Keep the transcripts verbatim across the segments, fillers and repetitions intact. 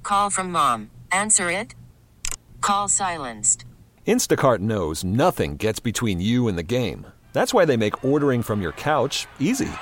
call from mom. Answer it. Call silenced. Instacart knows nothing gets between you and the game. That's why they make ordering from your couch easy.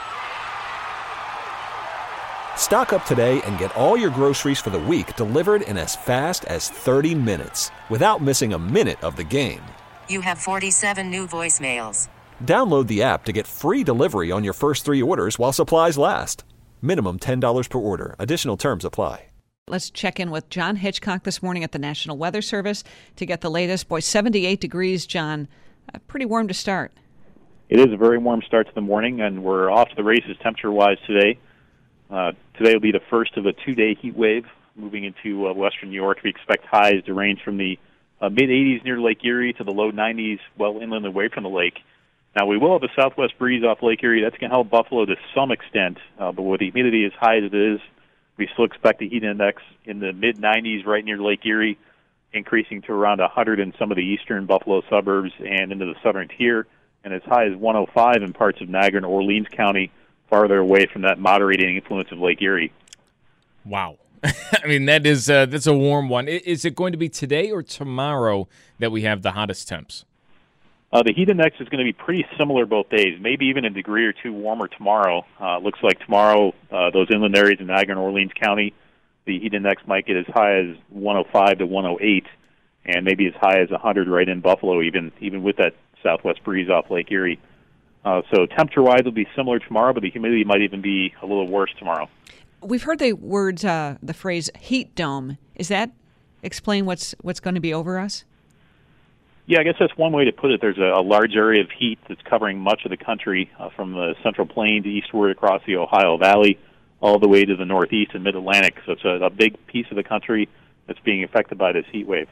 Stock up today and get all your groceries for the week delivered in as fast as thirty minutes without missing a minute of the game. You have forty-seven new voicemails. Download the app to get free delivery on your first three orders while supplies last. Minimum ten dollars per order. Additional terms apply. Let's check in with John Hitchcock this morning at the National Weather Service to get the latest. Boy, seventy-eight degrees, John. Uh, pretty warm to start. It is a very warm start to the morning, and we're off to the races temperature-wise today. Uh, today will be the first of a two-day heat wave moving into uh, western New York. We expect highs to range from the uh, mid-eighties near Lake Erie to the low nineties well inland away from the lake. Now, we will have a southwest breeze off Lake Erie. That's going to help Buffalo to some extent, uh, but with the humidity as high as it is, we still expect the heat index in the mid-nineties right near Lake Erie, increasing to around one hundred in some of the eastern Buffalo suburbs and into the southern tier, and as high as one oh five in parts of Niagara and Orleans County, farther away from that moderating influence of Lake Erie. Wow. I mean, that is uh, that's a warm one. Is it going to be today or tomorrow that we have the hottest temps? Uh, the heat index is going to be pretty similar both days, maybe even a degree or two warmer tomorrow. Uh, looks like tomorrow, uh, those inland areas in Niagara and Orleans County, the heat index might get as high as one oh five to one oh eight, and maybe as high as one hundred right in Buffalo, even even with that southwest breeze off Lake Erie. Uh, so temperature-wise, it'll be similar tomorrow, but the humidity might even be a little worse tomorrow. We've heard the words, uh, the phrase heat dome. Is that explain what's what's going to be over us? Yeah, I guess that's one way to put it. There's a, a large area of heat that's covering much of the country, uh, from the Central Plain to eastward across the Ohio Valley, all the way to the Northeast and Mid-Atlantic. So it's a, a big piece of the country that's being affected by this heat wave.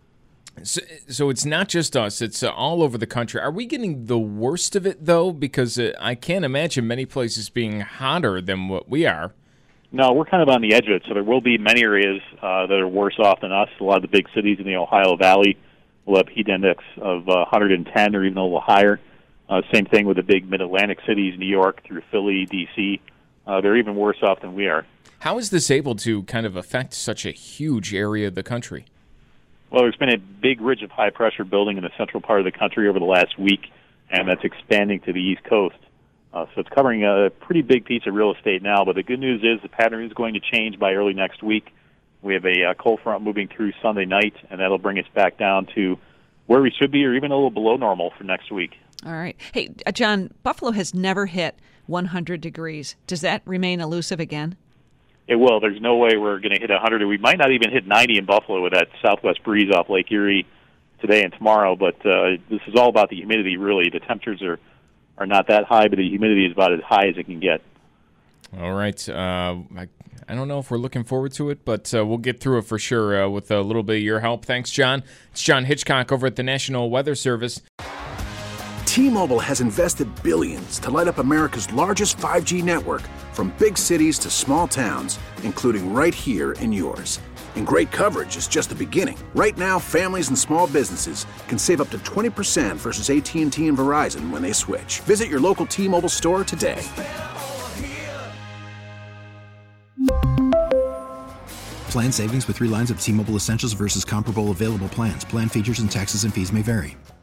So, so it's not just us, it's uh, all over the country. Are we getting the worst of it, though? Because uh, I can't imagine many places being hotter than what we are. No, we're kind of on the edge of it, so there will be many areas uh, that are worse off than us. A lot of the big cities in the Ohio Valley will have heat index of uh, one hundred ten or even a little higher. Uh, same thing with the big Mid-Atlantic cities, New York through Philly, D C Uh, they're even worse off than we are. How is this able to kind of affect such a huge area of the country? Well, there's been a big ridge of high pressure building in the central part of the country over the last week, and that's expanding to the East Coast. Uh, so it's covering a pretty big piece of real estate now, but the good news is the pattern is going to change by early next week. We have a uh, cold front moving through Sunday night, and that'll bring us back down to where we should be or even a little below normal for next week. All right. Hey, uh, John, Buffalo has never hit one hundred degrees. Does that remain elusive again? It will. There's no way we're going to hit one hundred. We might not even hit ninety in Buffalo with that southwest breeze off Lake Erie today and tomorrow, but uh, this is all about the humidity, really. The temperatures are, are not that high, but the humidity is about as high as it can get. All right. Uh, I, I don't know if we're looking forward to it, but uh, we'll get through it for sure uh, with a little bit of your help. Thanks, John. It's John Hitchcock over at the National Weather Service. T-Mobile has invested billions to light up America's largest five G network, from big cities to small towns, including right here in yours. And great coverage is just the beginning. Right now, families and small businesses can save up to twenty percent versus A T and T and Verizon when they switch. Visit your local T-Mobile store today. Plan savings with three lines of T-Mobile Essentials versus comparable available plans. Plan features and taxes and fees may vary.